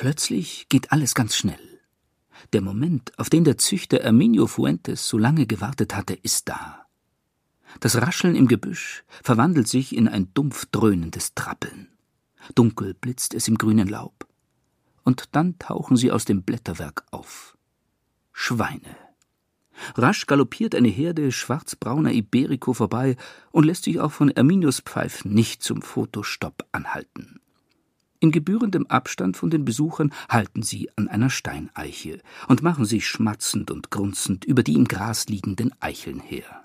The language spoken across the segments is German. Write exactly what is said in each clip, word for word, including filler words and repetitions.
Plötzlich geht alles ganz schnell. Der Moment, auf den der Züchter Herminio Fuentes so lange gewartet hatte, ist da. Das Rascheln im Gebüsch verwandelt sich in ein dumpf dröhnendes Trappeln. Dunkel blitzt es im grünen Laub. Und dann tauchen sie aus dem Blätterwerk auf. Schweine. Rasch galoppiert eine Herde schwarzbrauner Iberico vorbei und lässt sich auch von Herminios Pfeifen nicht zum Fotostopp anhalten. In gebührendem Abstand von den Besuchern halten sie an einer Steineiche und machen sich schmatzend und grunzend über die im Gras liegenden Eicheln her.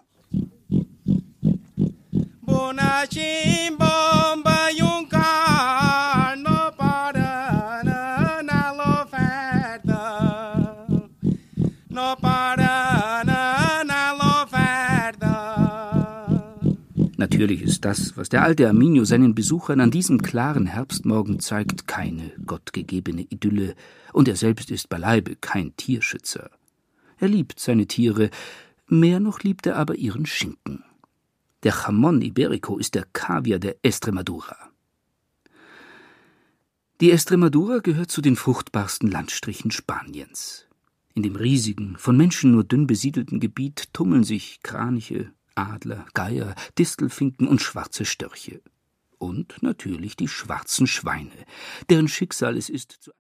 Natürlich ist das, was der alte Herminio seinen Besuchern an diesem klaren Herbstmorgen zeigt, keine gottgegebene Idylle, und er selbst ist beileibe kein Tierschützer. Er liebt seine Tiere, mehr noch liebt er aber ihren Schinken. Der Jamón Ibérico ist der Kaviar der Estremadura. Die Estremadura gehört zu den fruchtbarsten Landstrichen Spaniens. In dem riesigen, von Menschen nur dünn besiedelten Gebiet tummeln sich Kraniche, Adler, Geier, Distelfinken und schwarze Störche. Und natürlich die schwarzen Schweine, deren Schicksal es ist, zu